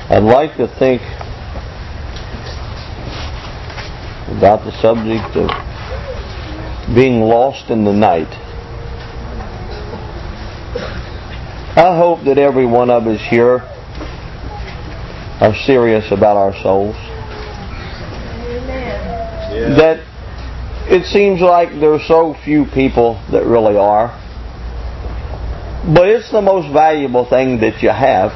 I'd like to think about the subject of being lost in the night. I hope that every one of us here are serious about our souls. Amen. That it seems like there are so few people that really are. But it's the most valuable thing that you have.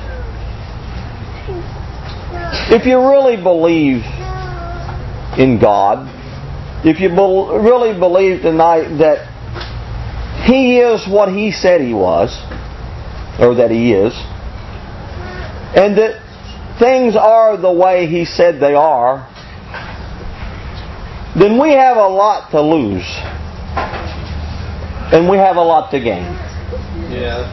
If you really believe in God, if you really believe tonight that He is what He said He was, or that He is, and that things are the way He said they are, then we have a lot to lose. And we have a lot to gain. Yeah.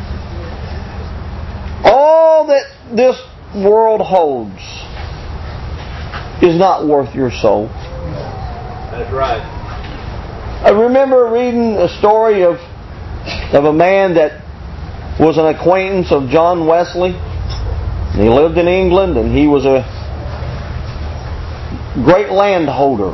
All that this world holds is not worth your soul. That's right. I remember reading a story of a man that was an acquaintance of John Wesley. He lived in England, and he was a great landholder.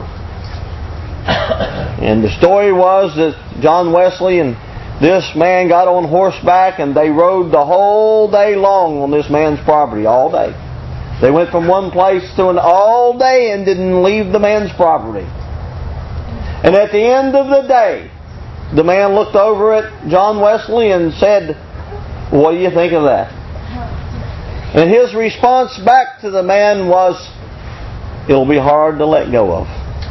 And the story was that John Wesley and this man got on horseback, and they rode the whole day long on this man's property, all day. They went from one place to another all day and didn't leave the man's property. And at the end of the day, the man looked over at John Wesley and said, "What do you think of that?" And his response back to the man was, "It'll be hard to let go of."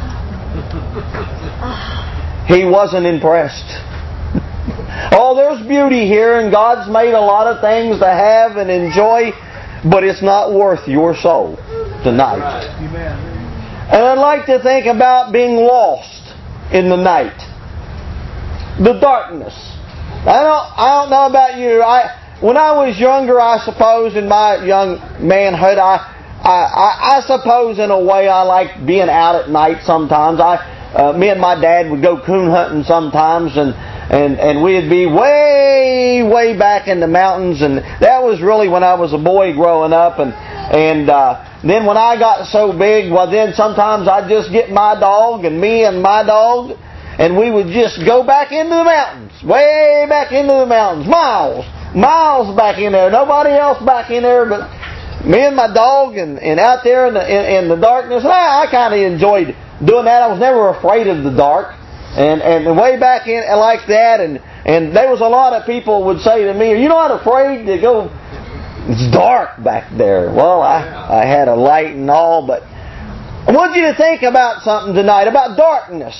He wasn't impressed. Oh, there's beauty here, and God's made a lot of things to have and enjoy, but it's not worth your soul tonight. Amen. And I'd like to think about being lost in the night. The darkness. I don't know about you. When I was younger, I suppose, in my young manhood, I suppose in a way I liked being out at night sometimes. Me and my dad would go coon hunting sometimes, and we'd be way, way back in the mountains, and that was really when I was a boy growing up, and then when I got so big, well then sometimes I'd just get my dog, and me and my dog, and we would just go back into the mountains, way back into the mountains, miles back in there, nobody else back in there but me and my dog, and out there in the darkness. And I kind of enjoyed doing that. I was never afraid of the dark. And way back in like that, and there was a lot of people would say to me, "Are you not afraid to go? It's dark back there." Well, I had a light and all, but I want you to think about something tonight, about darkness.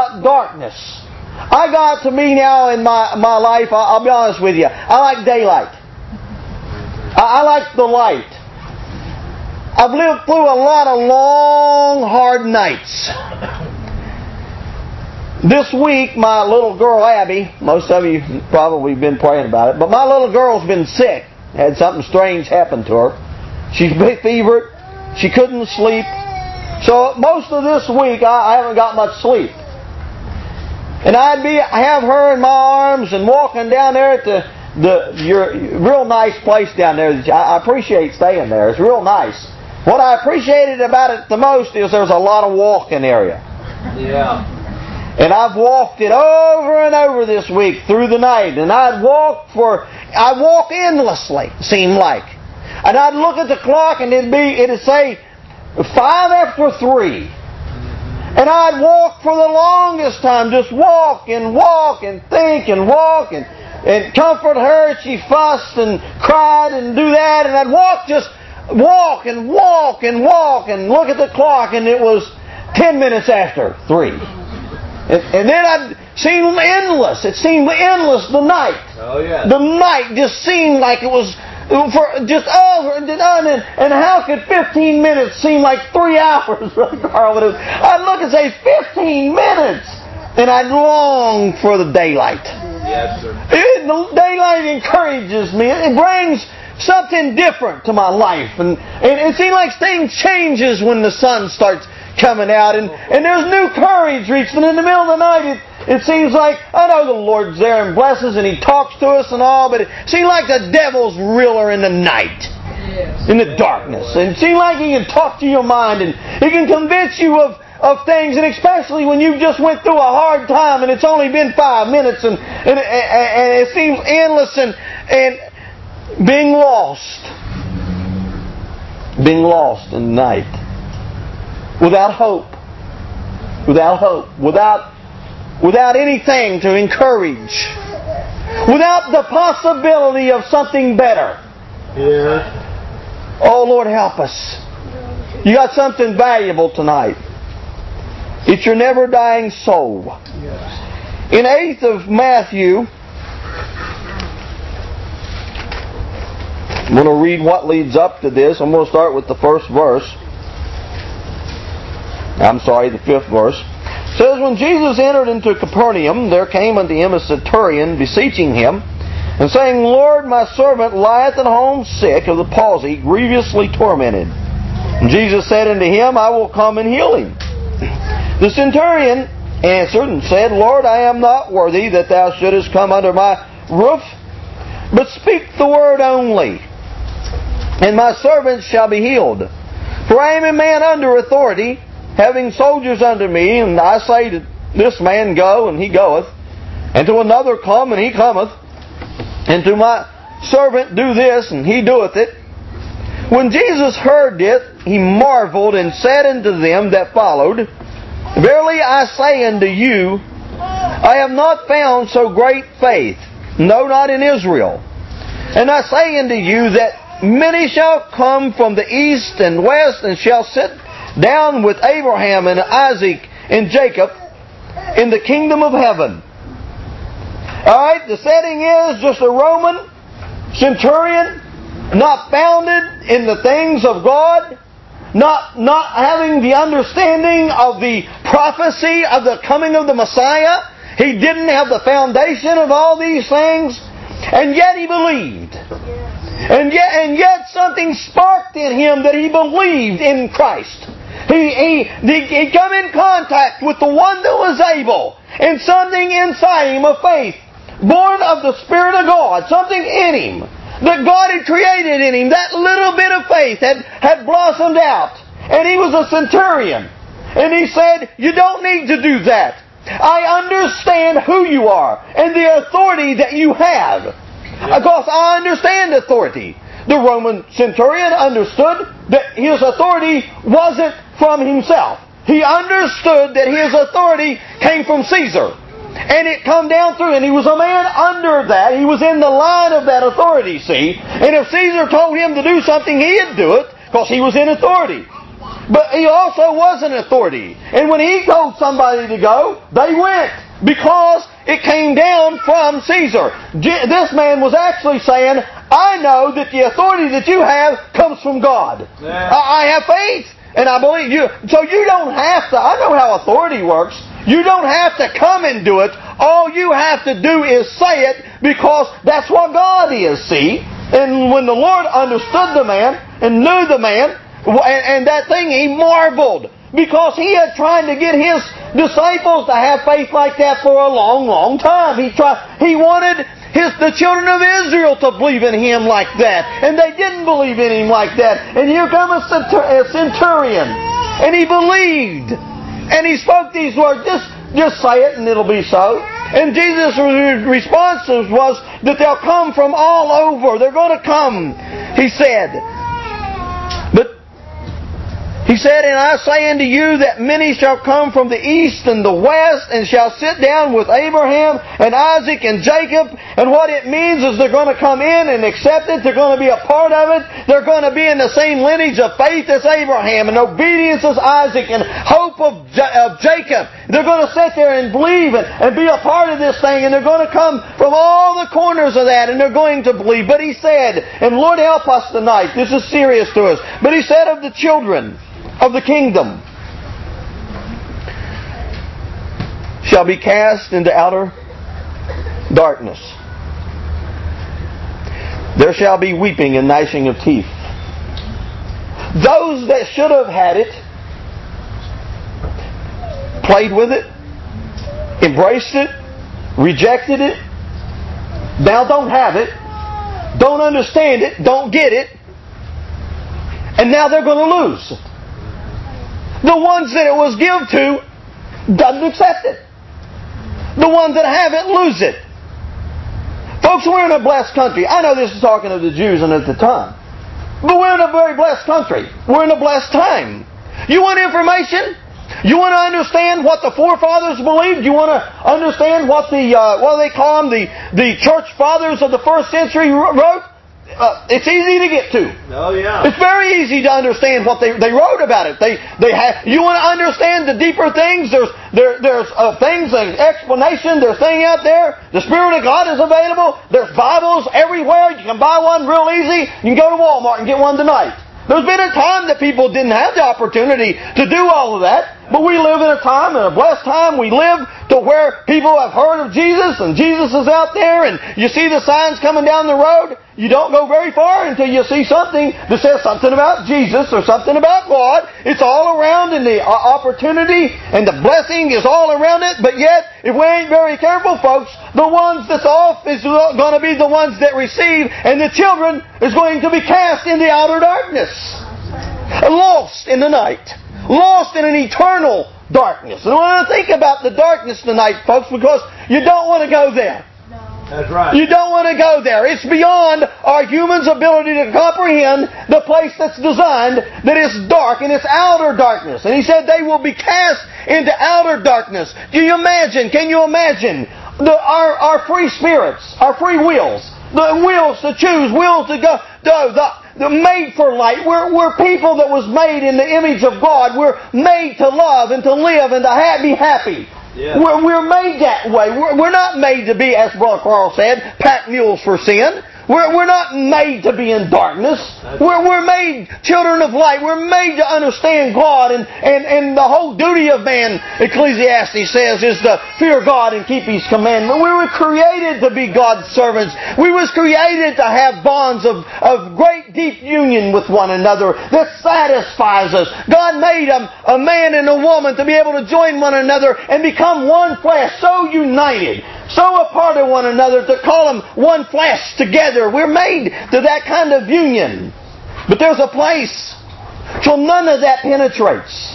I got to me now in my life, I'll be honest with you, I like daylight. I like the light. I've lived through a lot of long, hard nights. This week, my little girl Abby, most of you probably been praying about it, but my little girl's been sick. Had something strange happen to her. She's fevered. She couldn't sleep. So most of this week, I haven't got much sleep. And I'd have her in my arms and walking down there at your real nice place down there. I appreciate staying there. It's real nice. What I appreciated about it the most is there's a lot of walking area. Yeah. And I've walked it over and over this week through the night. And I'd walk endlessly, seemed like. And I'd look at the clock and it'd say 3:05. And I'd walk for the longest time, just walk and think and walk and comfort her. She fussed and cried and do that. And I'd walk and look at the clock, and it was 10 minutes after 3. And then I'd seem endless. It seemed endless, the night. Oh, yeah. The night just seemed like it was just over and done. And how could 15 minutes seem like 3 hours? I'd look and say 15 minutes. And I'd long for the daylight. Yes, sir. The daylight encourages me. It brings something different to my life. And it seems like things changes when the sun starts coming out. And there's new courage reaching in the middle of the night. It seems like, I know the Lord's there and blesses and He talks to us and all, but it seems like the devil's realer in the night. in the darkness. And it seems like He can talk to your mind and He can convince you of things, and especially when you just went through a hard time and it's only been 5 minutes and it seems endless and being lost. Being lost in the night. Without hope. Without hope. Without anything to encourage. Without the possibility of something better. Yes. Oh, Lord, help us. You got something valuable tonight. It's your never-dying soul. Yes. In 8th of Matthew, I'm going to read what leads up to this. I'm going to start with the first verse. The 5th verse. It says, when Jesus entered into Capernaum, there came unto him a centurion, beseeching him, and saying, Lord, my servant lieth at home sick of the palsy, grievously tormented. And Jesus said unto him, I will come and heal him. The centurion answered and said, Lord, I am not worthy that thou shouldest come under my roof, but speak the word only, and my servant shall be healed. For I am a man under authority, having soldiers under me, and I say to this man, go, and he goeth, and to another, come, and he cometh, and to my servant, do this, and he doeth it. When Jesus heard it, he marveled, and said unto them that followed, Verily I say unto you, I have not found so great faith, no, not in Israel. And I say unto you that many shall come from the east and west, and shall sit down with Abraham and Isaac and Jacob in the kingdom of heaven. Alright, the setting is just a Roman centurion, not founded in the things of God, not having the understanding of the prophecy of the coming of the Messiah. He didn't have the foundation of all these things, and yet he believed. And yet something sparked in him that he believed in Christ. He come in contact with the one that was able, and something inside him of faith, born of the Spirit of God, something in him that God had created in him, that little bit of faith had blossomed out. And he was a centurion. And he said, you don't need to do that. I understand who you are and the authority that you have. Of course, I understand authority. The Roman centurion understood that his authority wasn't from himself. He understood that his authority came from Caesar. And it come down through, and he was a man under that. He was in the line of that authority, see. And if Caesar told him to do something, he'd do it, because he was in authority. But he also was an authority. And when he told somebody to go, they went, because it came down from Caesar. This man was actually saying, I know that the authority that you have comes from God. Yeah. I have faith, and I believe you. So you don't have to, I know how authority works. You don't have to come and do it. All you have to do is say it, because that's what God is, see? And when the Lord understood the man and knew the man, and that thing, he marveled, because he had tried to get his disciples to have faith like that for a long, long time. He wanted the children of Israel to believe in him like that, and they didn't believe in him like that. And here comes a centurion, and he believed. And he spoke these words, just say it and it'll be so. And Jesus' response was that they'll come from all over. They're going to come, he said. He said, and I say unto you that many shall come from the east and the west, and shall sit down with Abraham and Isaac and Jacob. And what it means is they're going to come in and accept it. They're going to be a part of it. They're going to be in the same lineage of faith as Abraham, and obedience as Isaac, and hope of Jacob. They're going to sit there and believe and be a part of this thing, and they're going to come from all the corners of that, and they're going to believe. But he said, and Lord help us tonight, this is serious to us, but he said of the children of the kingdom shall be cast into outer darkness. There shall be weeping and gnashing of teeth. Those that should have had it, played with it, embraced it, rejected it, now don't have it, don't understand it, don't get it, And now they're going to lose. The ones that it was given to doesn't accept it. The ones that have it lose it. Folks, we're in a blessed country. I know this is talking of the Jews and at the time. But we're in a very blessed country. We're in a blessed time. You want information? You want to understand what the forefathers believed? You want to understand what the what do they call them? The church fathers of the first century wrote? It's easy to get to. Oh yeah. It's very easy to understand what they wrote about it. They have. You want to understand the deeper things? There's things, an explanation. There's things out there. The Spirit of God is available. There's Bibles everywhere. You can buy one real easy. You can go to Walmart and get one tonight. There's been a time that people didn't have the opportunity to do all of that. But we live in a time, in a blessed time, we live to where people have heard of Jesus, and Jesus is out there, and you see the signs coming down the road. You don't go very far until you see something that says something about Jesus or something about God. It's all around, and the opportunity and the blessing is all around it. But yet, if we ain't very careful, folks, the ones that's off is going to be the ones that receive, and the children is going to be cast in the outer darkness. Lost in the night. Lost in an eternal darkness. And I want to think about the darkness tonight, folks, because you don't want to go there. That's right. You don't want to go there. It's beyond our human's ability to comprehend the place that's designed that is dark, and it's outer darkness. And he said they will be cast into outer darkness. Can you imagine our free spirits, our free wills, the wills to choose, wills to go, the made for light. We're people that was made in the image of God. We're made to love and to live and to be happy. Yeah. We're made that way. We're not made to be, as Brother Carl said, pack mules for sin. We're not made to be in darkness. We're made children of light. We're made to understand God. And the whole duty of man, Ecclesiastes says, is to fear God and keep His commandment. We were created to be God's servants. We was created to have bonds of great deep union with one another that satisfies us. God made a man and a woman to be able to join one another and become one flesh, so united, so a part of one another, to call them one flesh together. We're made to that kind of union. But there's a place till none of that penetrates.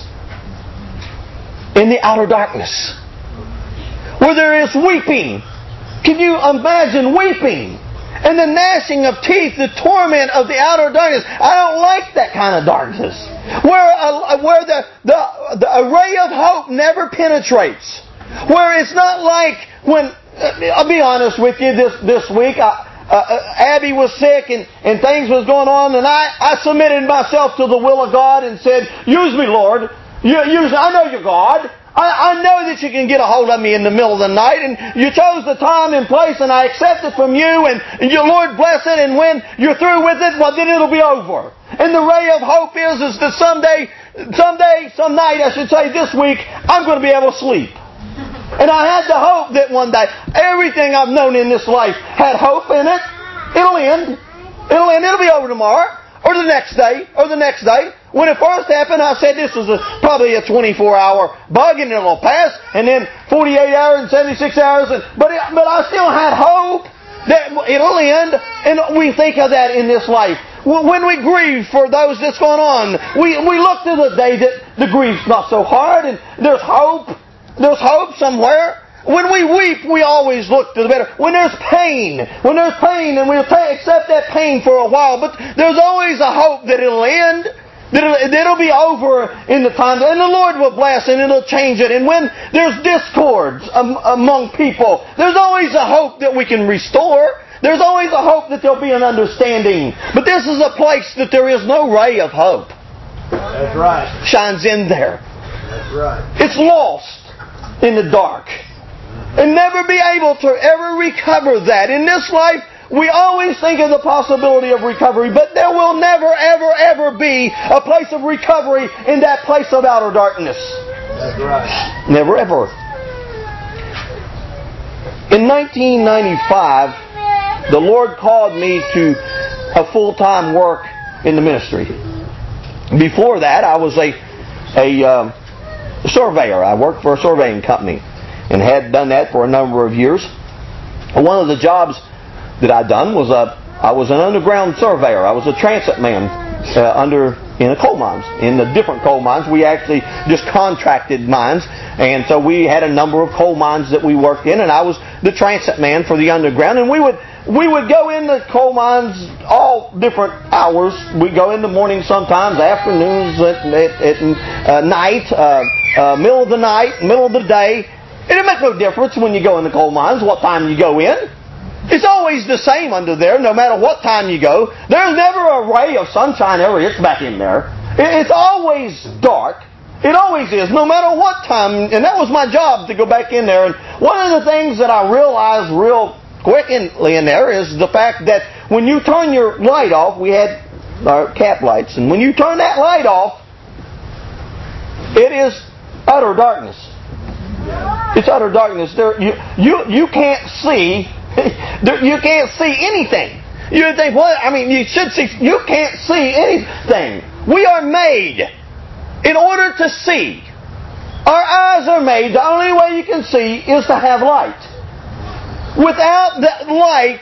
In the outer darkness, where there is weeping. Can you imagine weeping? And the gnashing of teeth, the torment of the outer darkness. I don't like that kind of darkness. Where the ray of hope never penetrates. Where it's not like when... I'll be honest with you, this week, Abby was sick and things was going on, and I submitted myself to the will of God and said, use me, Lord. I know you're God. I know that you can get a hold of me in the middle of the night, and you chose the time and place, and I accept it from you, and your Lord bless it, and when you're through with it, well, then it'll be over. And the ray of hope is that some night, I should say this week, I'm going to be able to sleep. And I had the hope that one day, everything I've known in this life had hope in it. It'll end. It'll be over tomorrow, or the next day, When it first happened, I said this was probably a 24-hour bug, and it'll pass, and then 48 hours and 76 hours. But I still had hope that it'll end. And we think of that in this life. When we grieve for those that's going on, we look to the day that the grief's not so hard, and there's hope. There's hope somewhere. When we weep, we always look to the better. When there's pain, and we'll accept that pain for a while, but there's always a hope that it'll end, that it'll be over in the time, and the Lord will bless and it'll change it. And when there's discords among people, there's always a hope that we can restore. There's always a hope that there'll be an understanding. But this is a place that there is no ray of hope. That's right. Shines in there. That's right. It's lost in the dark. And never be able to ever recover that. In this life, we always think of the possibility of recovery, but there will never, ever, ever be a place of recovery in that place of outer darkness. That's right. Never, ever. In 1995, the Lord called me to a full-time work in the ministry. Before that, I was a surveyor. I worked for a surveying company and had done that for a number of years. And one of the jobs that I'd done was I was an underground surveyor. I was a transit man under in the coal mines. In the different coal mines, we actually just contracted mines, and so we had a number of coal mines that we worked in, and I was the transit man for the underground, and we would go in the coal mines all different hours. We'd go in the morning sometimes, afternoons, at night, middle of the night, middle of the day. It didn't make no difference when you go in the coal mines what time you go in. It's always the same under there, no matter what time you go. There's never a ray of sunshine ever hits back in there. It's always dark. It always is, no matter what time. And that was my job, to go back in there. And one of the things that I realized real quickly in there is the fact that when you turn your light off, we had our cap lights, and when you turn that light off, it is utter darkness. It's utter darkness. You can't see. You can't see anything. You would think, what? I mean, you should see. You can't see anything. We are made in order to see. Our eyes are made. The only way you can see is to have light. Without that light,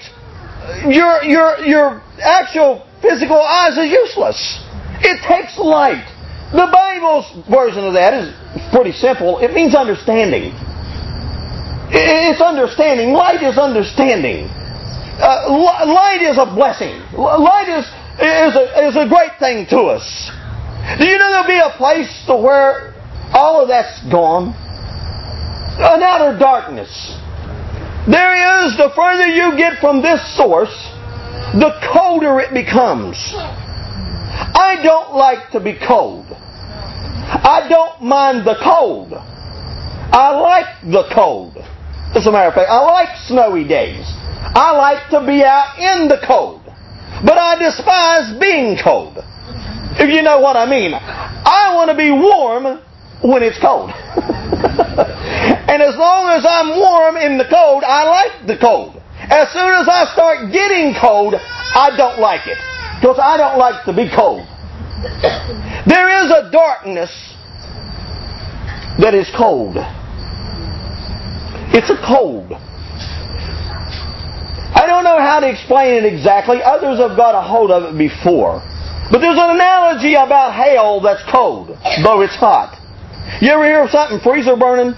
your actual physical eyes are useless. It takes light. The Bible's version of that is pretty simple. It means understanding. It's understanding. Light is understanding. Light is a blessing. Light is a great thing to us. Do you know there'll be a place to where all of that's gone? An outer darkness. There is, the further you get from this source, the colder it becomes. I don't like to be cold. I don't mind the cold. I like the cold. As a matter of fact, I like snowy days. I like to be out in the cold. But I despise being cold. If you know what I mean. I want to be warm when it's cold. And as long as I'm warm in the cold, I like the cold. As soon as I start getting cold, I don't like it. Because I don't like to be cold. There is a darkness that is cold. It's a cold. I don't know how to explain it exactly. Others have got a hold of it before. But there's an analogy about hell that's cold, though it's hot. You ever hear of something freezer burning?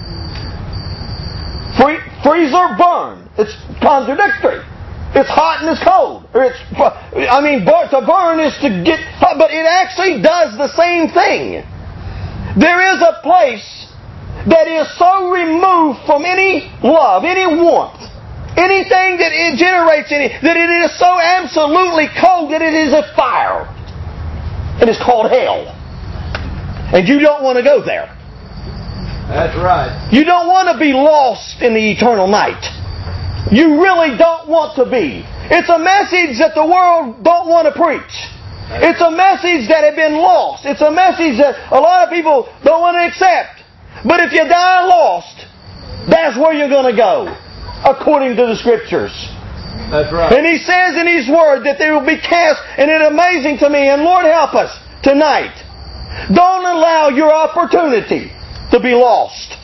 Freezer burn. It's contradictory. It's hot and it's cold. To burn is to get hot, but it actually does the same thing. There is a place that is so removed from any love, any warmth, anything that it generates that it is so absolutely cold that it is a fire. It is called hell. And you don't want to go there. That's right. You don't want to be lost in the eternal night. You really don't want to be. It's a message that the world don't want to preach. It's a message that had been lost. It's a message that a lot of people don't want to accept. But if you die lost, that's where you're going to go, according to the Scriptures. That's right. And He says in His Word that they will be cast, and it's amazing to me, and Lord help us tonight. Don't allow your opportunity to be lost.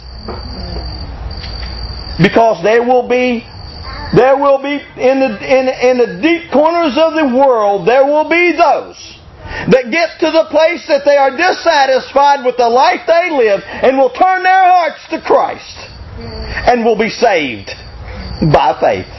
Because there will be in the deep corners of the world, there will be those that get to the place that they are dissatisfied with the life they live and will turn their hearts to Christ and will be saved by faith.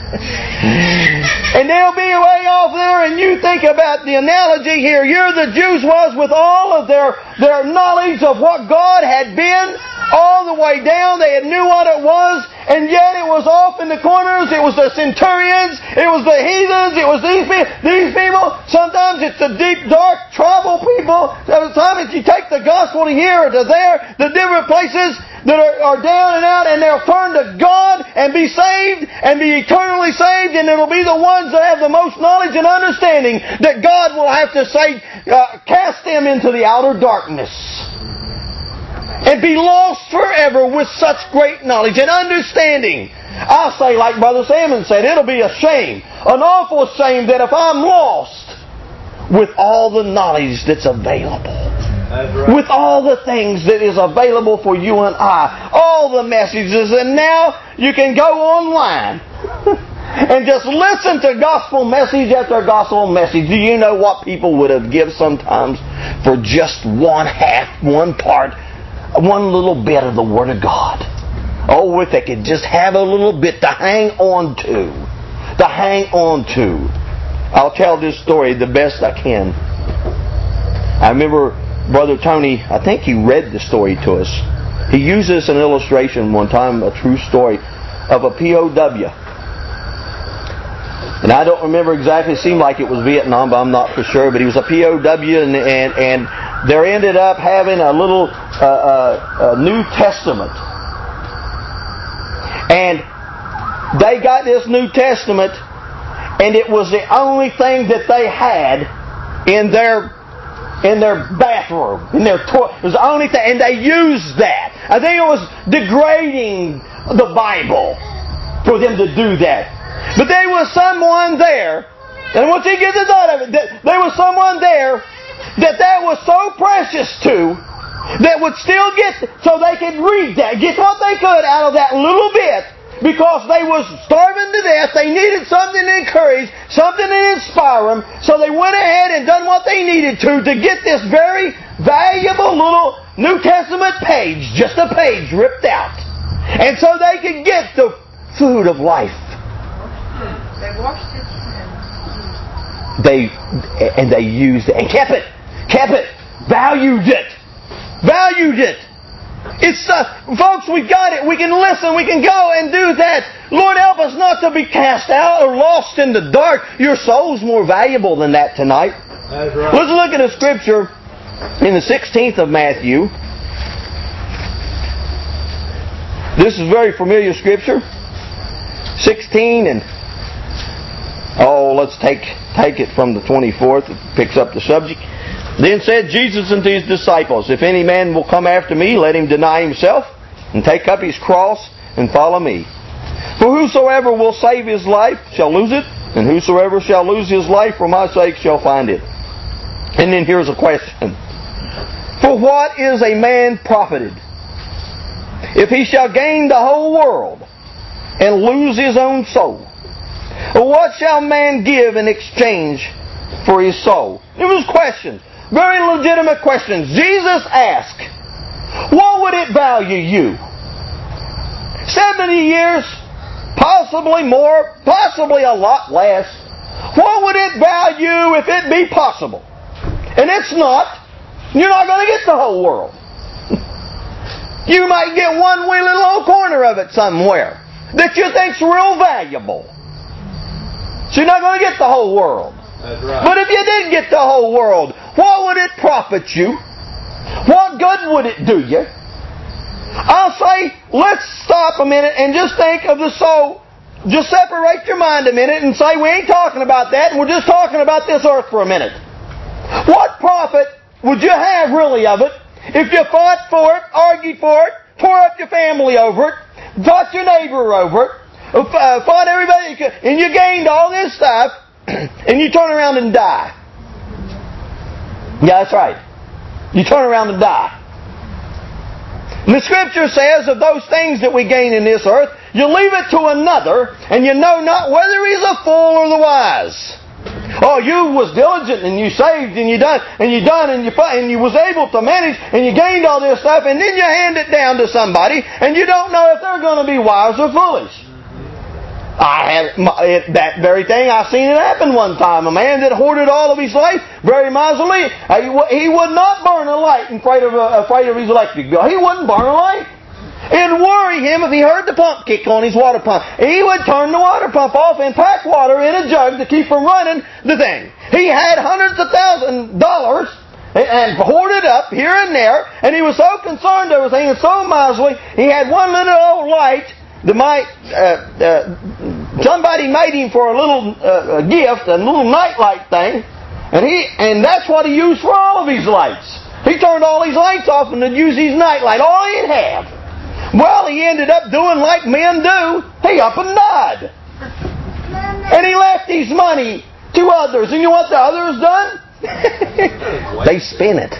And they'll be way off there, and you think about the analogy here. Here the Jews was with all of their knowledge of what God had been all the way down. They had knew what it was, and yet it was off in the corners. It was the centurions. It was the heathens. It was these people. Sometimes it's the deep, dark, tribal people. Sometimes you take the gospel to here or to there, the different places that are down and out, and they'll turn to God and be saved and be eternally saved, and it'll be the ones that have the most knowledge and understanding that God will have to say, cast them into the outer darkness and be lost forever with such great knowledge and understanding. I'll say like Brother Salmon said, it'll be a shame, an awful shame, that if I'm lost with all the knowledge that's available. Right. With all the things that is available for you and I, all the messages, and now you can go online and just listen to gospel message after gospel message, do you know what people would have given sometimes for just one part, one little bit of the Word of God? Oh, if they could just have a little bit to hang on to. I'll tell this story the best I can. I remember Brother Tony, I think he read the story to us. He used this an illustration one time, a true story of a POW. And I don't remember exactly, it seemed like it was Vietnam, but I'm not for sure. But he was a POW, and there ended up having a little New Testament. And they got this New Testament, and it was the only thing that they had in their bathroom, in their toilet. It was the only thing, and they used that. I think it was degrading the Bible for them to do that. But there was someone there, and once you get the thought of it, there was someone there that was so precious to, that would still get, so they could read that, get what they could out of that little bit, because they was starving to death. They needed something to encourage, something to inspire them, so they went ahead and done what they needed to get this very valuable little New Testament page, just a page ripped out, and so they could get the food of life. They washed it. They used it and kept it, valued it. It's folks, we got it. We can listen. We can go and do that. Lord, help us not to be cast out or lost in the dark. Your soul's more valuable than that tonight. That's right. Let's look at a scripture in the 16th of Matthew. This is very familiar scripture. 16 and let's take it from the 24th. It picks up the subject. Then said Jesus unto his disciples, If any man will come after me, let him deny himself, and take up his cross, and follow me. For whosoever will save his life shall lose it, and whosoever shall lose his life for my sake shall find it. And then here's a question. For what is a man profited, if he shall gain the whole world, and lose his own soul? Or what shall man give in exchange for his soul? It was questions. Very legitimate questions. Jesus asked, what would it value you? 70 years? Possibly more? Possibly a lot less? What would it value if it be possible? And it's not. You're not going to get the whole world. You might get one wee little old corner of it somewhere that you think's real valuable. So you're not going to get the whole world. That's right. But if you did get the whole world, what would it profit you? What good would it do you? I'll say, let's stop a minute and just think of the soul. Just separate your mind a minute and say, we ain't talking about that, and we're just talking about this earth for a minute. What profit would you have really of it if you fought for it, argued for it, tore up your family over it, fought your neighbor over it, fought everybody, and you gained all this stuff, and you turn around and die? Yeah, that's right. You turn around and die. And the Scripture says of those things that we gain in this earth, you leave it to another, and you know not whether he's a fool or the wise. Oh, you was diligent, and you saved, and you was able to manage, and you gained all this stuff, and then you hand it down to somebody, and you don't know if they're going to be wise or foolish. That very thing, I seen it happen one time. A man that hoarded all of his life, very miserly, he would not burn a light afraid of his electric bill. He wouldn't burn a light. It'd worry him if he heard the pump kick on his water pump. He would turn the water pump off and pack water in a jug to keep from running the thing. He had hundreds of $1,000 and hoarded up here and there, and he was so concerned everything and so miserly, he had one little old light that somebody made him for a little gift, a little nightlight thing, and that's what he used for all of his lights. He turned all his lights off and would use his nightlight, all he'd have. Well, he ended up doing like men do. He up and died. And he left his money to others. And you know what the others done? They spent it.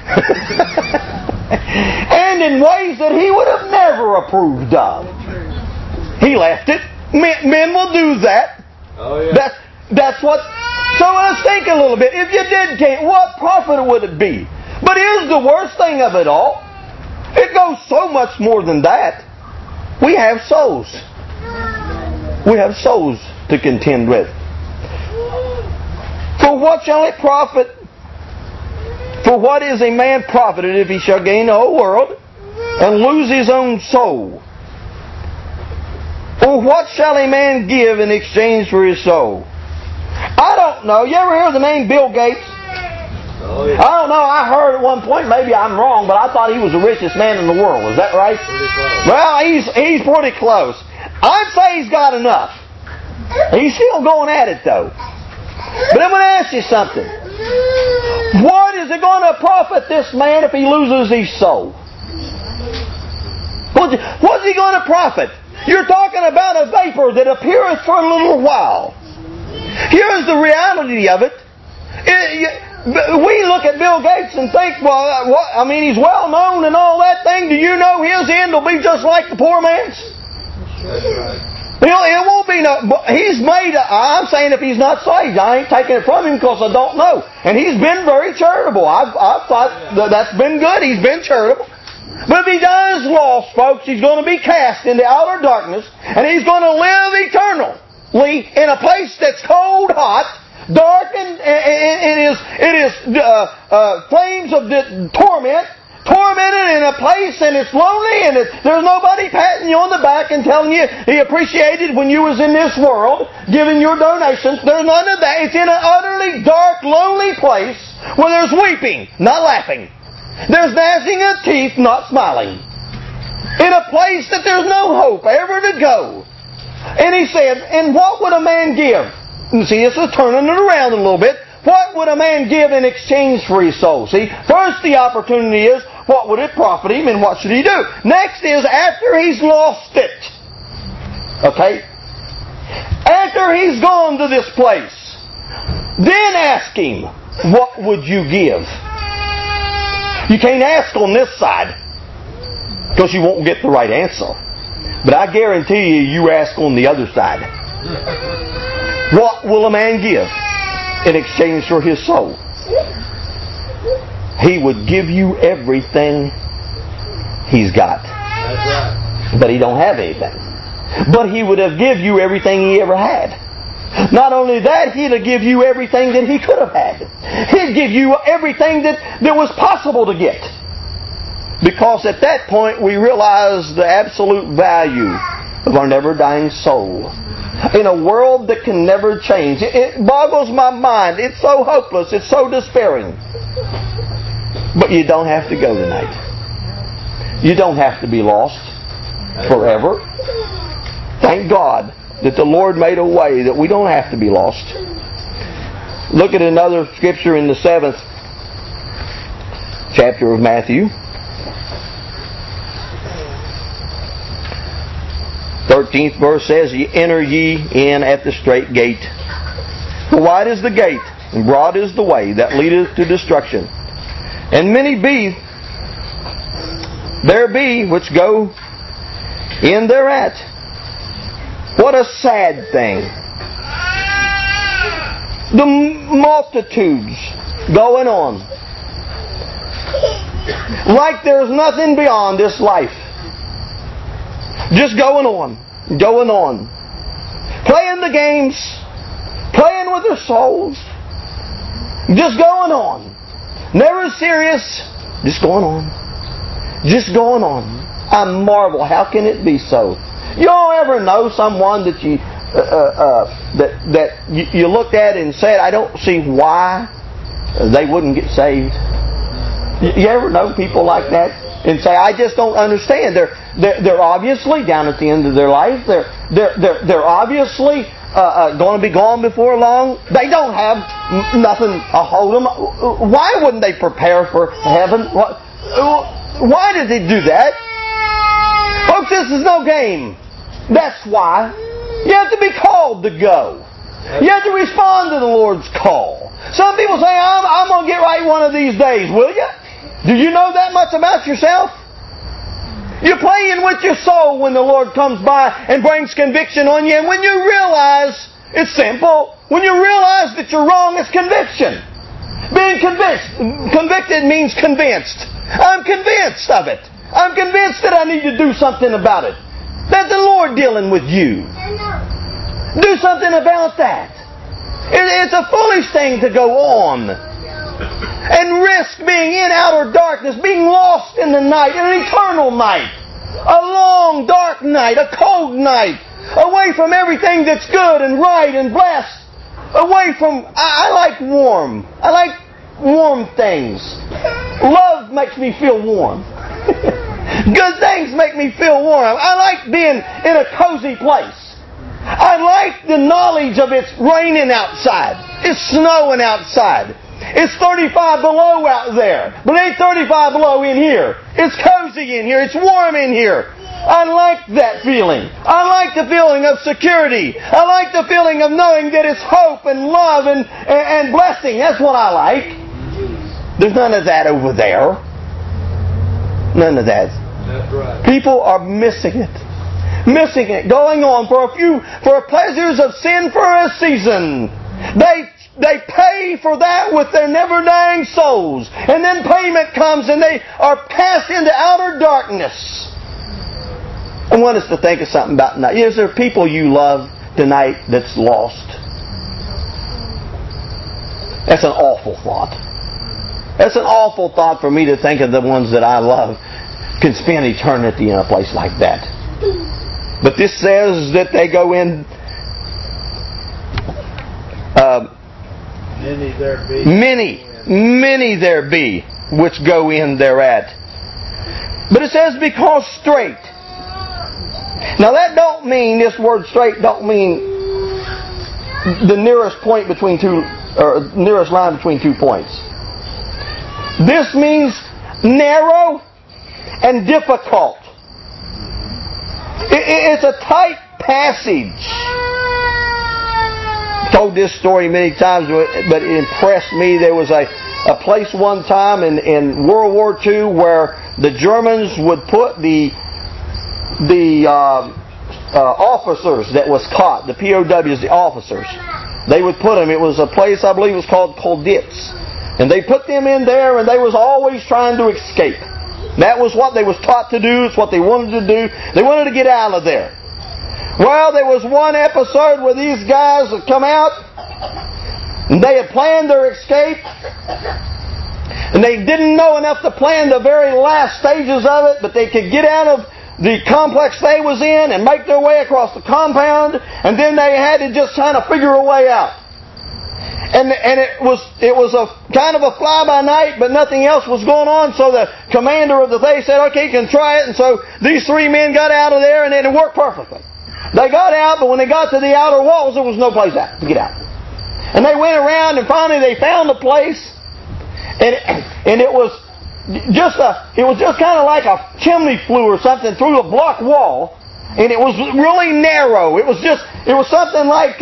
And in ways that he would have never approved of. He left it. Men will do that. Oh, yeah. That's what... So let's think a little bit. If you did gain, what profit would it be? But here's the worst thing of it all. It goes so much more than that. We have souls. We have souls to contend with. For what shall it profit? For what is a man profited if he shall gain the whole world and lose his own soul? Or what shall a man give in exchange for his soul? I don't know. You ever hear the name Bill Gates? Oh, yeah. I don't know. I heard at one point, maybe I'm wrong, but I thought he was the richest man in the world. Is that right? Pretty close. Well, he's pretty close. I'd say he's got enough. He's still going at it, though. But I'm going to ask you something. What is it going to profit this man if he loses his soul? What's he going to profit? You're talking about a vapor that appeareth for a little while. Here's the reality of it. We look at Bill Gates and think, well, he's well known and all that thing. Do you know his end will be just like the poor man's? That's right. It won't be no. He's made. I'm saying if he's not saved, I ain't taking it from him because I don't know. And he's been very charitable. I've thought that's been good. He's been charitable. But if he dies lost, folks, he's going to be cast into outer darkness, and he's going to live eternally in a place that's cold, hot, dark, and it is flames of torment. Tormented in a place, and it's lonely, and there's nobody patting you on the back and telling you he appreciated when you was in this world, giving your donations. There's none of that. It's in an utterly dark, lonely place where there's weeping, not laughing. There's gnashing of teeth, not smiling. In a place that there's no hope ever to go. And he said, and what would a man give? And see, this is turning it around a little bit. What would a man give in exchange for his soul? See, first the opportunity is, what would it profit him and what should he do? Next is, after he's lost it. Okay? After he's gone to this place, then ask him, what would you give? You can't ask on this side, because you won't get the right answer. But I guarantee you ask on the other side. What will a man give in exchange for his soul? He would give you everything he's got. That's right. But he don't have anything. But he would have give you everything he ever had. Not only that, he'd have give you everything that he could have had. He'd give you everything that was possible to get. Because at that point we realize the absolute value of our never-dying soul. In a world that can never change. It boggles my mind. It's so hopeless. It's so despairing. But you don't have to go tonight. You don't have to be lost forever. Thank God that the Lord made a way that we don't have to be lost. Look at another scripture in the 7th chapter of Matthew. 13th verse says, enter ye in at the strait gate. For wide is the gate, and broad is the way that leadeth to destruction. And many there be which go in thereat. What a sad thing. The multitudes going on. Like there's nothing beyond this life. Just going on. Playing the games. Playing with their souls. Just going on. Never serious. Just going on. I marvel. How can it be so? You all ever know someone that you looked at and said, I don't see why they wouldn't get saved? You ever know people like that? And say, I just don't understand. They're obviously down at the end of their life. They're obviously going to be gone before long. They don't have nothing to hold them. Why wouldn't they prepare for heaven? Why did they do that? Folks, this is no game. That's why. You have to be called to go. You have to respond to the Lord's call. Some people say, I'm going to get right one of these days. Will you? Do you know that much about yourself? You're playing with your soul when the Lord comes by and brings conviction on you. And when you realize It's simple. When you realize that you're wrong, it's conviction. Being convicted means convinced. I'm convinced of it. I'm convinced that I need to do something about it. That's the Lord dealing with you. Do something about that. It's a foolish thing to go on and risk being in outer darkness, being lost in the night, in an eternal night, a long, dark night, a cold night, away from everything that's good and right and blessed, away from... I like warm. I like warm things. Love makes me feel warm. Good things make me feel warm. I like being in a cozy place. I like the knowledge of it's raining outside. It's snowing outside. It's 35 below out there. But it ain't 35 below in here. It's cozy in here. It's warm in here. I like that feeling. I like the feeling of security. I like the feeling of knowing that it's hope and love and blessing. That's what I like. There's none of that over there. None of that. That's right. People are missing it. Missing it. Going on for pleasures of sin for a season. They pay for that with their never-dying souls. And then payment comes and they are cast into outer darkness. I want us to think of something about tonight. Is there people you love tonight that's lost? That's an awful thought. That's an awful thought for me to think of the ones that I love can spend eternity in a place like that. But this says that they go in... Many there be. Many there be which go in thereat. But it says because straight. Now that don't mean, this word straight don't mean the nearest point between two, or nearest line between 2 points. This means narrow and difficult. It's a tight passage. I've told this story many times, but it impressed me. There was a place one time in World War II where the Germans would put the officers that was caught, the POWs, the officers, they would put them, it was a place I believe was called Kolditz, and they put them in there and they was always trying to escape. That was what they was taught to do. It's what they wanted to do. They wanted to get out of there. Well, there was one episode where these guys had come out and they had planned their escape, and they didn't know enough to plan the very last stages of it, but they could get out of the complex they was in and make their way across the compound, and then they had to just kind of figure a way out. And it was a kind of a fly-by-night, but nothing else was going on, so the commander of the thing said, okay, you can try it, and so these 3 men got out of there, and it worked perfectly. They got out, but when they got to the outer walls, there was no place out to get out. And they went around, and finally they found a place, and it was just kind of like a chimney flue or something through a block wall, and it was really narrow. It was something like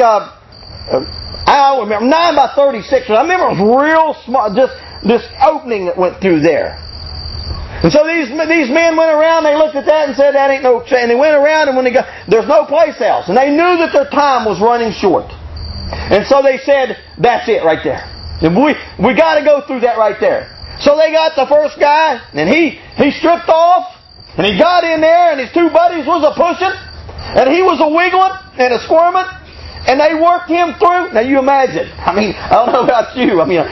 I don't remember, 9 by 36. I remember it was real small, just this opening that went through there. And so these men went around, they looked at that and said, that ain't no... And they went around, and when they got... There's no place else. And they knew that their time was running short. And so they said, that's it right there. And we got to go through that right there. So they got the first guy, and he stripped off, and he got in there, and his 2 buddies was a-pushing, and he was a-wiggling and a-squirming, and they worked him through. Now you imagine. I mean, I don't know about you. I mean,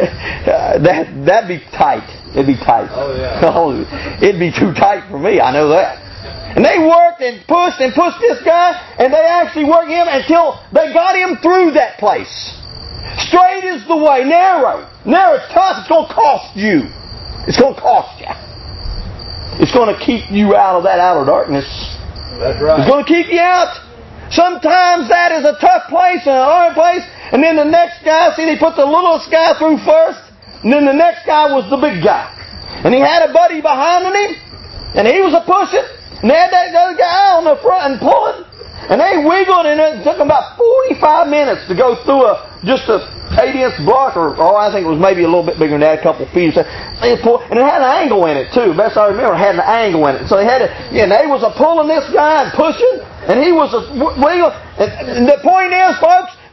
that'd be tight. It'd be tight. Oh, yeah. It'd be too tight for me. I know that. And they worked and pushed this guy, and they actually worked him until they got him through that place. Straight is the way. Narrow. Narrow, tough. It's going to cost you. It's going to cost you. It's going to keep you out of that outer darkness. That's right. It's going to keep you out. Sometimes that is a tough place and a hard place, and then the next guy, see, they put the littlest guy through first, and then the next guy was the big guy. And he had a buddy behind him, and he was a-pushing, and they had that other guy on the front and pulling, and they wiggled, and it took them about 45 minutes to go through just a 8-inch block, or I think it was maybe a little bit bigger than that, a couple feet. They pulled, and it had an angle in it too. Best I remember, it had an angle in it. So they had and they was pulling this guy and pushing, and he was wiggle. And the point is, folks,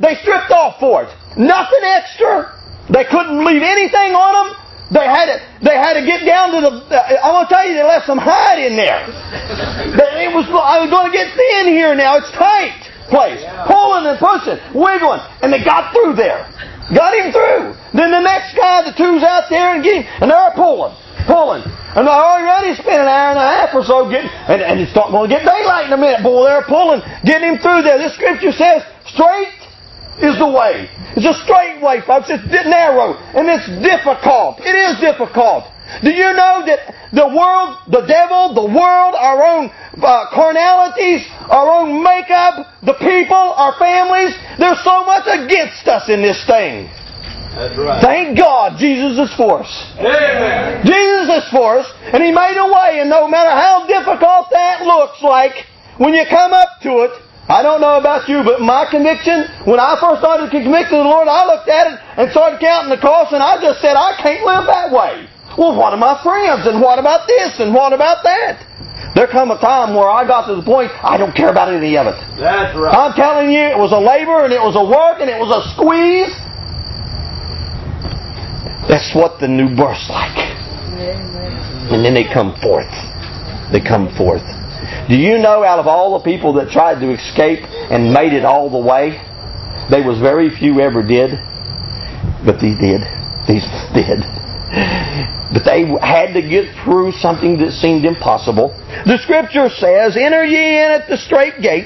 They stripped off for it. Nothing extra. They couldn't leave anything on them. They had to get down to the... I'm going to tell you, they left some hide in there. I was going to get thin here now. It's tight place. Pulling and pushing, wiggling. And they got through there. Got him through. Then the next guy, the two's out there and get him. And they're pulling. And they're already spent an hour and a half or so getting... And it's not going to get daylight in a minute. Boy, they're pulling, getting him through there. This scripture says, straight is the way. It's a straight way, folks. It's narrow. And it's difficult. It is difficult. Do you know that the world, the devil, the world, our own carnalities, our own makeup, the people, our families, there's so much against us in this thing. That's right. Thank God Jesus is for us. Amen. Jesus is for us. And He made a way. And no matter how difficult that looks like, when you come up to it, I don't know about you, but my conviction, when I first started convicting the Lord, I looked at it and started counting the cost, and I just said, I can't live that way. Well, what are my friends? And what about this? And what about that? There come a time where I got to the point, I don't care about any of it. That's right. I'm telling you, it was a labor, and it was a work, and it was a squeeze. That's what the new birth's like. And then they come forth. They come forth. Do you know, out of all the people that tried to escape and made it all the way, there was very few ever did. But these did. These did. But they had to get through something that seemed impossible. The scripture says, enter ye in at the straight gate.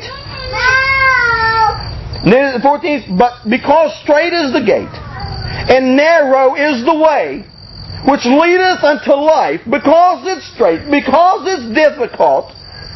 No. The 14th, but because straight is the gate, and narrow is the way, which leadeth unto life, because it's straight, because it's difficult,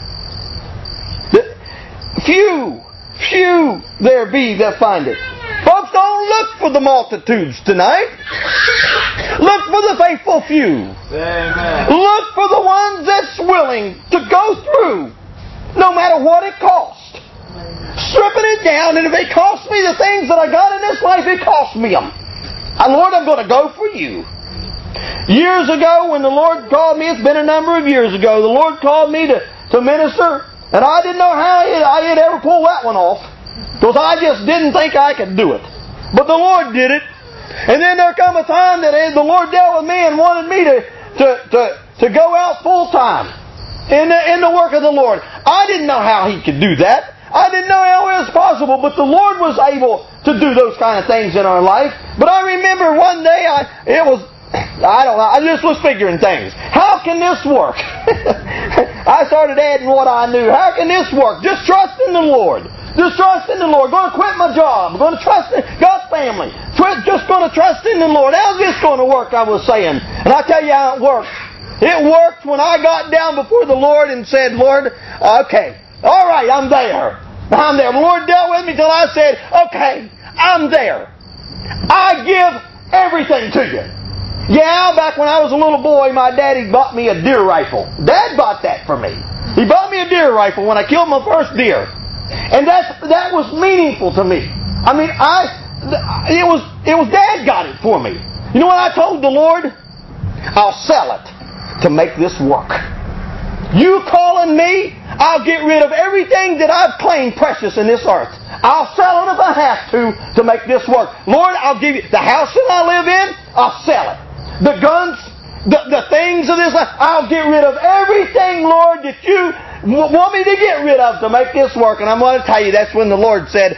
few there be that find it. Folks, don't look for the multitudes tonight. Look for the faithful few. Amen. Look for the ones that's willing to go through, no matter what it costs. Stripping it down, and if it costs me the things that I got in this life, it costs me them. And Lord, I'm going to go for you. Years ago, when the Lord called me, it's been a number of years ago, the Lord called me to minister, and I didn't know how I'd ever pull that one off, because I just didn't think I could do it. But the Lord did it. And then there come a time that the Lord dealt with me and wanted me to go out full time in the work of the Lord. I didn't know how He could do that. I didn't know how it was possible, but the Lord was able to do those kind of things in our life. But I remember one day, I just was figuring things. How can this work? I started adding what I knew. How can this work? Just trust in the Lord. Just trust in the Lord. Going to quit my job. Going to trust in God's family. Just going to trust in the Lord. How's this going to work, I was saying. And I tell you how it worked. It worked when I got down before the Lord and said, Lord, okay, all right, I'm there. I'm there. The Lord dealt with me till I said, okay, I'm there. I give everything to you. Yeah, back when I was a little boy, my daddy bought me a deer rifle. Dad bought that for me. He bought me a deer rifle when I killed my first deer. And that was meaningful to me. I mean, it was Dad got it for me. You know what I told the Lord? I'll sell it to make this work. You calling me, I'll get rid of everything that I've claimed precious in this earth. I'll sell it if I have to make this work. Lord, I'll give you the house that I live in, I'll sell it. The guns, the things of this life, I'll get rid of everything, Lord, that you want me to get rid of to make this work. And I'm going to tell you, that's when the Lord said,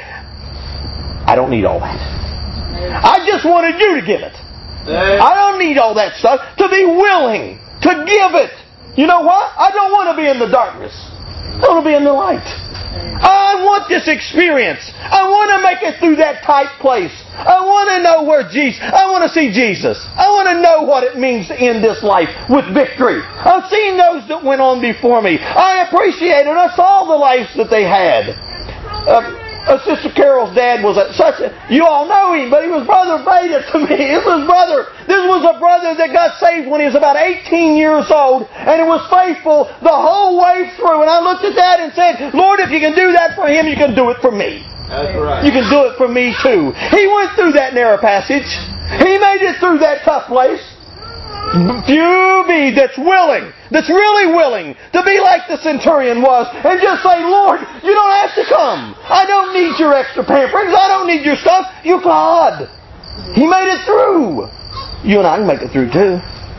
I don't need all that. I just wanted you to give it. I don't need all that stuff. To be willing to give it. You know what? I don't want to be in the darkness. I want to be in the light. I want this experience. I want to make it through that tight place. I want to know where Jesus... I want to see Jesus. I want to know what it means to end this life with victory. I've seen those that went on before me. I appreciated. I saw the lives that they had. Sister Carol's dad was such a... You all know him, but he was Brother Beta to me. This was a brother that got saved when he was about 18 years old, and he was faithful the whole way through. And I looked at that and said, Lord, if you can do that for him, you can do it for me. That's right. You can do it for me too. He went through that narrow passage. He made it through that tough place. Few be me that's willing, that's really willing to be like the centurion was and just say, Lord, you don't have to come. I don't need your extra pamperings. I don't need your stuff. You're God. He made it through. You and I can make it through too.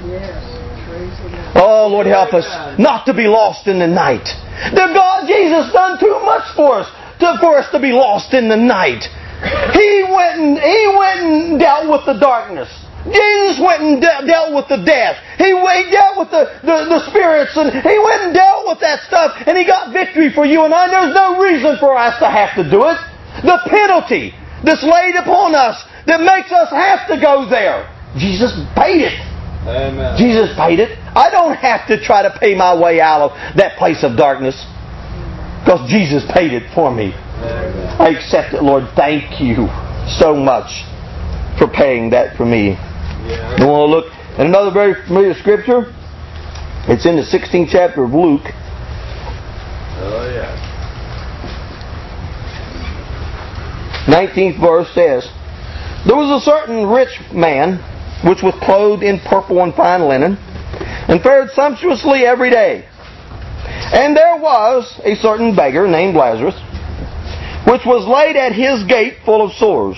Oh, Lord, help us not to be lost in the night. Jesus done too much for us to be lost in the night. He went and dealt with the darkness. Jesus went and dealt with the death. He dealt with the spirits, and He went and dealt with that stuff, and He got victory for you and I. There's no reason for us to have to do it. The penalty that's laid upon us that makes us have to go there, Jesus paid it. Amen. Jesus paid it. I don't have to try to pay my way out of that place of darkness because Jesus paid it for me. Amen. I accept it, Lord. Thank you so much for paying that for me. Yeah. You want to look at another very familiar scripture? It's in the 16th chapter of Luke. Oh, yeah. 19th verse says, There was a certain rich man which was clothed in purple and fine linen, and fared sumptuously every day. And there was a certain beggar named Lazarus, which was laid at his gate full of sores,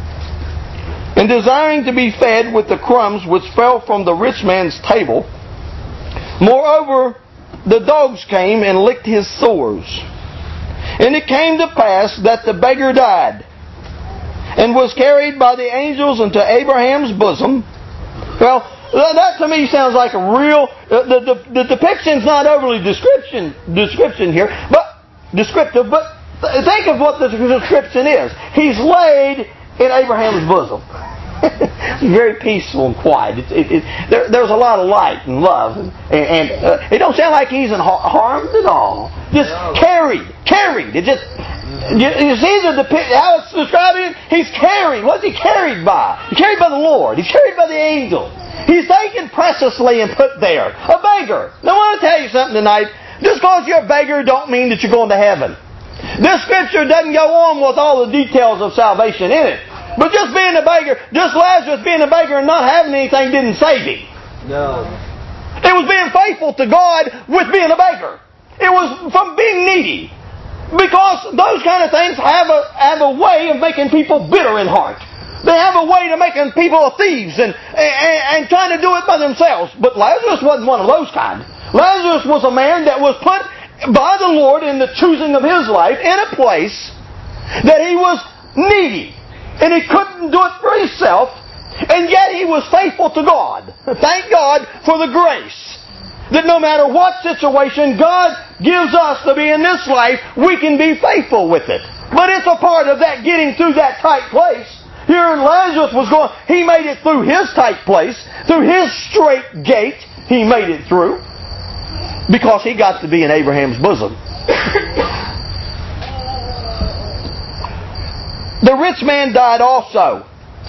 and desiring to be fed with the crumbs which fell from the rich man's table. Moreover, the dogs came and licked his sores. And it came to pass that the beggar died, and was carried by the angels into Abraham's bosom. Well, that to me sounds like a real... The depiction's not overly description here, but descriptive, but think of what the description is. He's laid in Abraham's bosom. Very peaceful and quiet. There's a lot of light and love, and it don't sound like he's harmed at all. Just carried. It just you see how it's describing. He's carried. What's he carried by? He's carried by the Lord. He's carried by the angel. He's taken preciously and put there. A beggar. Now I want to tell you something tonight. Just because you're a beggar don't mean that you're going to heaven. This scripture doesn't go on with all the details of salvation in it. But just being a beggar, just Lazarus being a beggar and not having anything didn't save him. No. It was being faithful to God with being a beggar. It was from being needy. Because those kind of things have a way of making people bitter in heart. They have a way of making people thieves and trying to do it by themselves. But Lazarus wasn't one of those kind. Lazarus was a man that was put by the Lord in the choosing of his life in a place that he was needy. And he couldn't do it for himself, and yet he was faithful to God. Thank God for the grace that no matter what situation God gives us to be in this life, we can be faithful with it. But it's a part of that getting through that tight place. Here Lazarus was going, he made it through his tight place, through his straight gate, he made it through, because he got to be in Abraham's bosom. The rich man died also,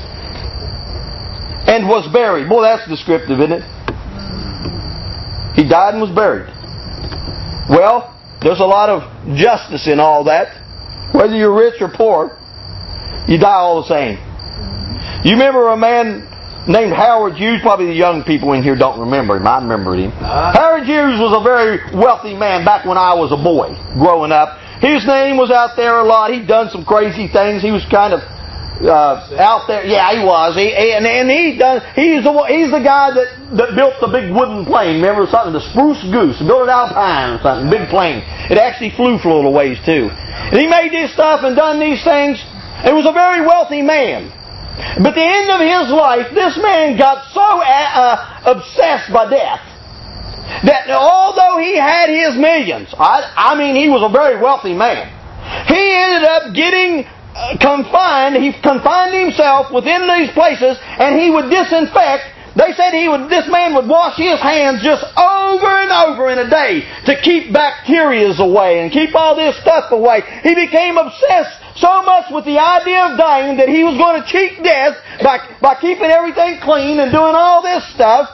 and was buried. Boy, that's descriptive, isn't it? He died and was buried. Well, there's a lot of justice in all that. Whether you're rich or poor, you die all the same. You remember a man named Howard Hughes? Probably the young people in here don't remember him. I remember him. Howard Hughes was a very wealthy man back when I was a boy, growing up. His name was out there a lot. He'd done some crazy things. He was kind of out there. Yeah, he was. He's the guy that built the big wooden plane. Remember something? The Spruce Goose. Built it Alpine or something. Big plane. It actually flew for a little ways too. And he made this stuff and done these things. He was a very wealthy man. But at the end of his life, this man got so obsessed by death that although he had his millions, I mean he was a very wealthy man, he ended up getting confined. He confined himself within these places, and he would disinfect. They said this man would wash his hands just over and over in a day to keep bacteria away and keep all this stuff away. He became obsessed so much with the idea of dying that he was going to cheat death by keeping everything clean and doing all this stuff.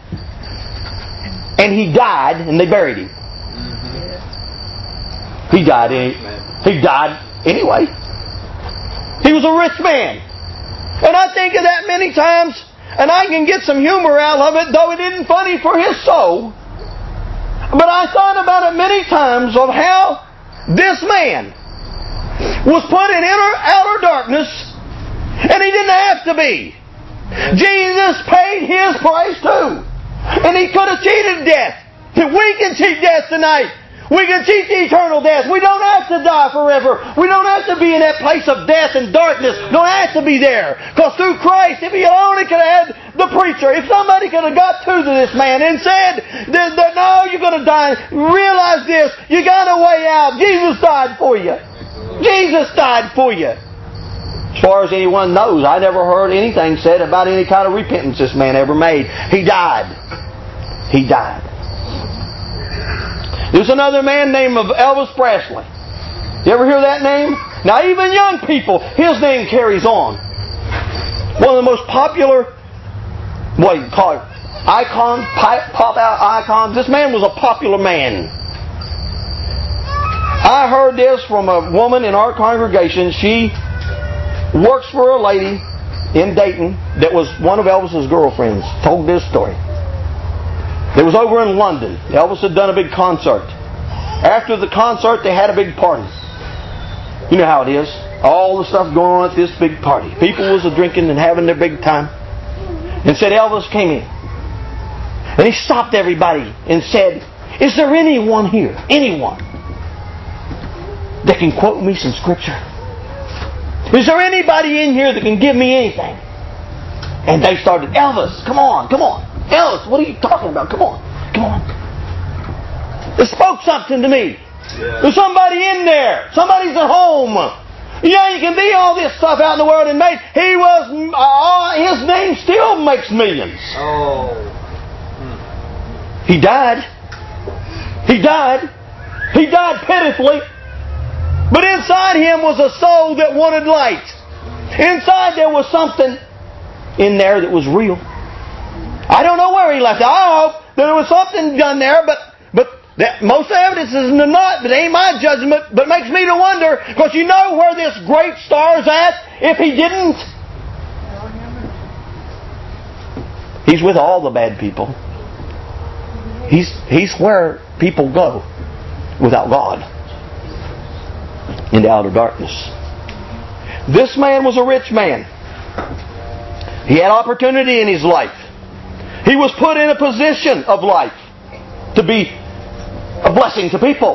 And he died, and they buried him. He died anyway. He was a rich man. And I think of that many times. and I can get some humor out of it, though it isn't funny for his soul. But I thought about it many times of how this man was put in outer darkness, and he didn't have to be. Jesus paid his price too. And he could have cheated death. We can cheat death tonight. We can cheat eternal death. We don't have to die forever. We don't have to be in that place of death and darkness. Don't have to be there. Because through Christ, if he only could have had the preacher, if somebody could have got to this man and said that no, you're going to die, realize this, you got a way out. Jesus died for you. Jesus died for you. As far as anyone knows, I never heard anything said about any kind of repentance this man ever made. He died. He died. There's another man named Elvis Presley. You ever hear that name? Now even young people, his name carries on. One of the most popular, what do you call it, icons, pop out icons. This man was a popular man. I heard this from a woman in our congregation. She works for a lady in Dayton that was one of Elvis's girlfriends. Told this story. It was over in London. Elvis had done a big concert. After the concert, they had a big party. You know how it is. All the stuff going on at this big party. People was drinking and having their big time. And said Elvis came in. And he stopped everybody and said, "Is there anyone here, anyone, that can quote me some scripture? Is there anybody in here that can give me anything?" And they started, "Elvis, come on, come on. Elvis, what are you talking about? Come on, come on." It spoke something to me. Yeah. There's somebody in there. Somebody's at home. Yeah, you can be all this stuff out in the world and make. His name still makes millions. Oh. He died. He died. He died pitifully. But inside him was a soul that wanted light. Inside there was something in there that was real. I don't know where he left it. I hope that there was something done there, but that most evidence is not. But it ain't my judgment. But it makes me to wonder, because you know where this great star's at. If he didn't, he's with all the bad people. He's where people go without God, into outer darkness. This man was a rich man. He had opportunity in his life. He was put in a position of life to be a blessing to people.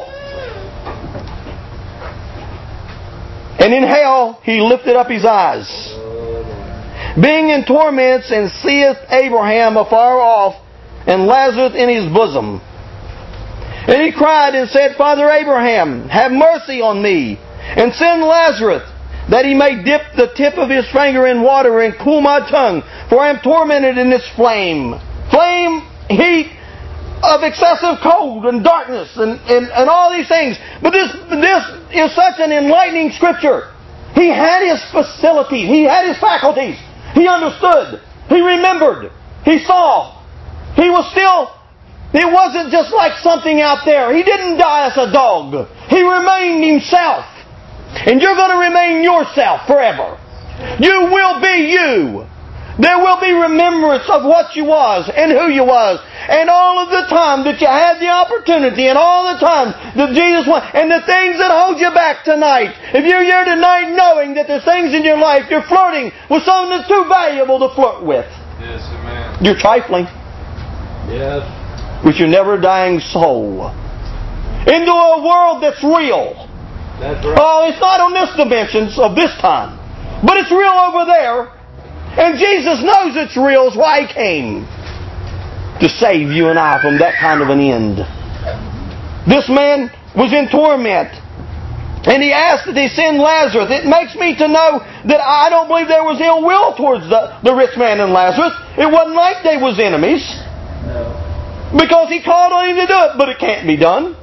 And in hell, he lifted up his eyes, being in torments, and seeth Abraham afar off, and Lazarus in his bosom. And he cried and said, "Father Abraham, have mercy on me, and send Lazarus, that he may dip the tip of his finger in water and cool my tongue, for I am tormented in this flame." Flame, heat of excessive cold and darkness and all these things. But this is such an enlightening scripture. He had his facilities. He had his faculties. He understood. He remembered. He saw. He was still... It wasn't just like something out there. He didn't die as a dog. He remained himself. And you're going to remain yourself forever. You will be you. There will be remembrance of what you was and who you was. And all of the time that you had the opportunity, and all the time that Jesus went, and the things that hold you back tonight. If you're here tonight knowing that there's things in your life, you're flirting with something that's too valuable to flirt with. Yes, amen. You're trifling. Yes. With your never-dying soul. Into a world that's real. That's right. Oh, it's not on this dimensions of this time. But it's real over there. And Jesus knows it's real. It's why He came. To save you and I from that kind of an end. This man was in torment. And he asked that they send Lazarus. It makes me to know that I don't believe there was ill will towards the rich man and Lazarus. It wasn't like they was enemies. No. Because he called on him to do it. But it can't be done.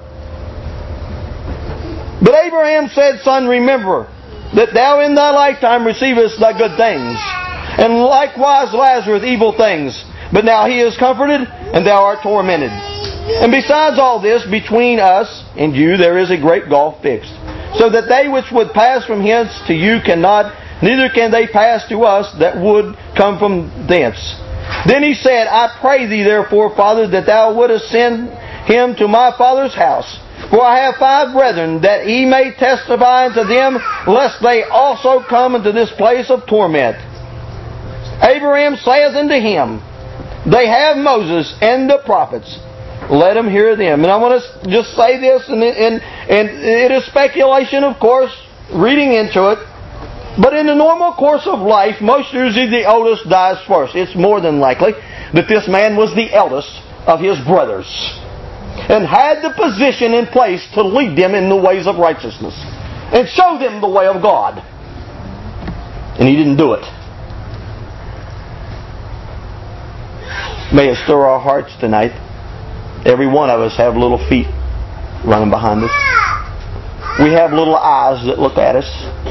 But Abraham said, "Son, remember that thou in thy lifetime receivest thy good things, and likewise Lazarus evil things. But now he is comforted, and thou art tormented. And besides all this, between us and you there is a great gulf fixed, so that they which would pass from hence to you cannot, neither can they pass to us that would come from thence. Then he said, I pray thee therefore, Father, that thou wouldest send him to my father's house. For I have 5 brethren, that he may testify unto them, lest they also come into this place of torment. Abraham saith unto him, they have Moses and the prophets. Let them hear them. And I want to just say this, and it is speculation, of course, reading into it. But in the normal course of life, most usually the oldest dies first. It's more than likely that this man was the eldest of his brothers and had the position in place to lead them in the ways of righteousness and show them the way of God. And he didn't do it. May it stir our hearts tonight. Every one of us have little feet running behind us. We have little eyes that look at us.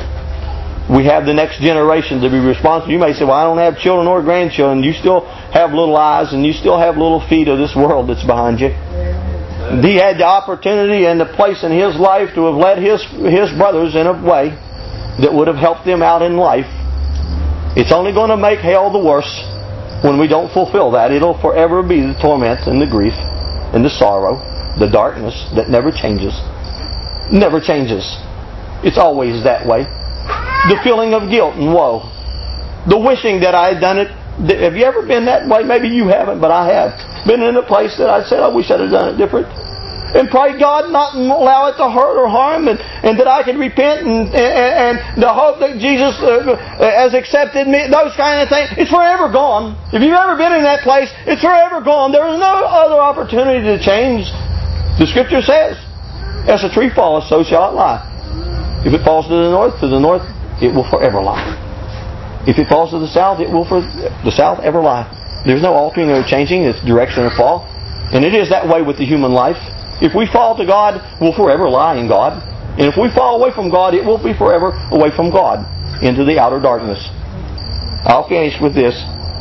We have the next generation to be responsible. You may say, well, I don't have children or grandchildren. You still have little eyes and you still have little feet of this world that's behind you. He had the opportunity and the place in his life to have led his brothers in a way that would have helped them out in life. It's only going to make hell the worse when we don't fulfill that. It'll forever be the torment and the grief and the sorrow, the darkness that never changes. Never changes. It's always that way. The feeling of guilt and woe. The wishing that I had done it. Have you ever been that way? Maybe you haven't, but I have. Been in a place that I said, I wish I'd have done it different. And pray God not allow it to hurt or harm, and that I could repent and the hope that Jesus has accepted me, those kind of things. It's forever gone. If you've ever been in that place, it's forever gone. There is no other opportunity to change. The Scripture says, as a tree falleth, so shall it lie. If it falls to the north, it will forever lie. If it falls to the south, it will for the south ever lie. There's no altering or changing its direction of fall. And it is that way with the human life. If we fall to God, we'll forever lie in God. And if we fall away from God, it will be forever away from God into the outer darkness. I'll finish with this.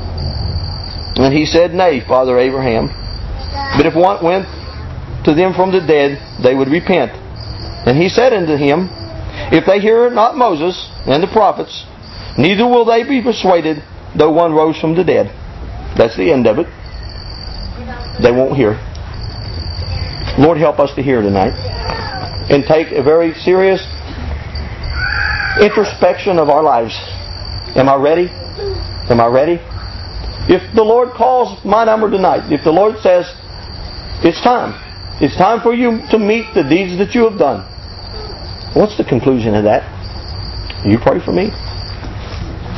And he said, Nay, Father Abraham, but if one went to them from the dead, they would repent. And he said unto him, If they hear not Moses and the prophets, neither will they be persuaded, though one rose from the dead. That's the end of it. They won't hear. Lord, help us to hear tonight and take a very serious introspection of our lives. Am I ready? Am I ready? If the Lord calls my number tonight, if the Lord says, it's time for you to meet the deeds that you have done, what's the conclusion of that? You pray for me?